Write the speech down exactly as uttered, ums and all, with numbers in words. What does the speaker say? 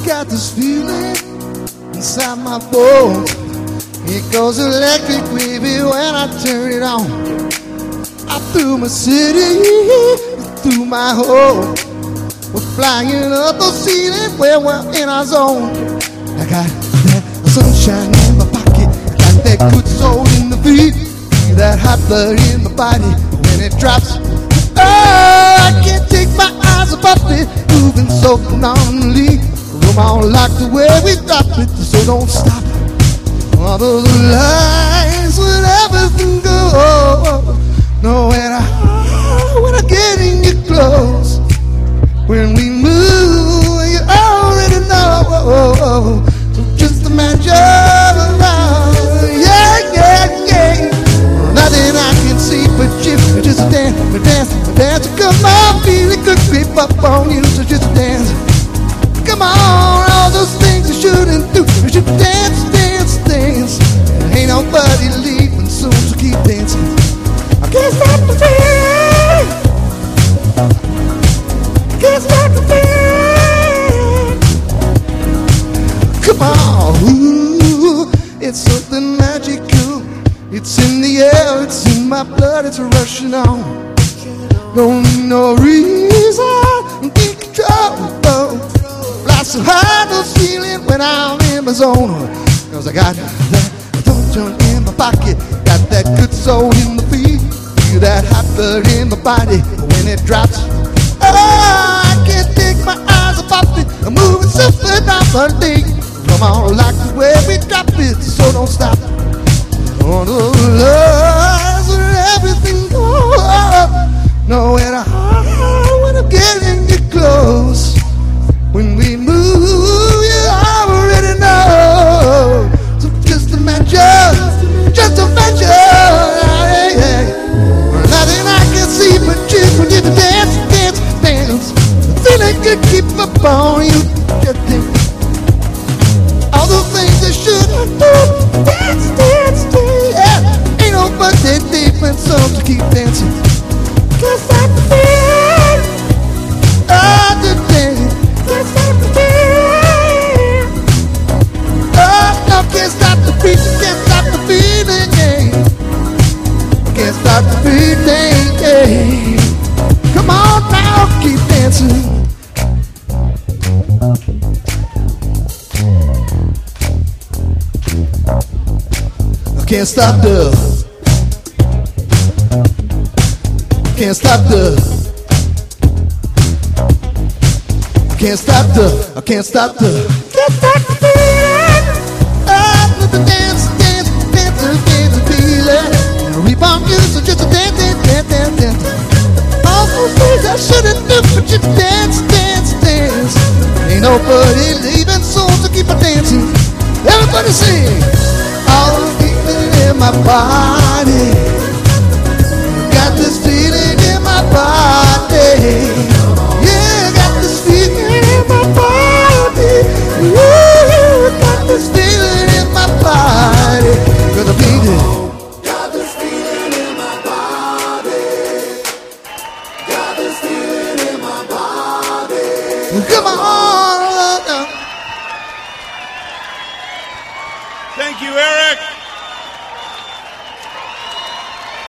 got this feeling inside my bones. It goes electric wavy when I turn it on. I through my city, through my home. We're flying up the ceiling where we're in our zone. I got that sunshine in my pocket, got that good soul in the feet, that hot blood in the body when it drops. Oh, I can't take my eyes off it, moving so phenomenally. Room on lock the way we drop it, so don't stop. All those lights when everything goes, nowhere to hide when I get in you close. When we move, you already know. So just imagine around, yeah, yeah, yeah. Nothing I can see but you. Just dance, dance, dance. Come on, feel it could creep up on you. So just dance. Come on, all those things you shouldn't do. You should dance, dance, dance. Ain't nobody leaving soon, so keep dancing. I can't stop the feeling. I can't stop the feeling. Come on, ooh, it's something magical. It's in the air, it's in my blood, it's rushing on. Don't need no reason, keep control. Fly so high, no ceiling when I'm in my zone. Cause I got that sunshine in my pocket, got that good soul in the feet, feel that hot blood in my body when it drops. Oh, I can't take my eyes off it, I'm moving so phenomenally. Come on, like the way we drop it, so don't stop. On the lines where everything goes, nowhere to hide when I'm getting you close. When we move, you already know. So just imagine, just imagine, yeah, yeah. Nothing I can see but you when you dance, dance, dance. The feeling could keep up on you. Just think all the things that shouldn't do. Dance, dance, dance. Yeah. Ain't nobody leaving some to keep dancing. Can't stop the feeling. Oh, the dance. Can't stop the feeling. Oh, no, can't stop the feeling. Can't stop the feeling. Yeah. Can't stop the feeling. Yeah. Come on now, keep dancing. Can't stop the, can't stop the, can't stop the, I can't stop the, can't stop the feeling. Ah, let the dance, dance, dance, dance, the feeling. Rebound music, just a dance, dance, dance, dance, dance. All those things I shouldn't do, but just dance, dance, dance. Ain't nobody leaving soon, so keep on dancing. Everybody sing. All the feeling in my body, got this feeling in my body. Yeah, got this feeling in my body. Ooh, got this feeling in my body. Gonna beat it. Got this feeling in my body. Got this feeling in my body. Come on. Thank you, Eric.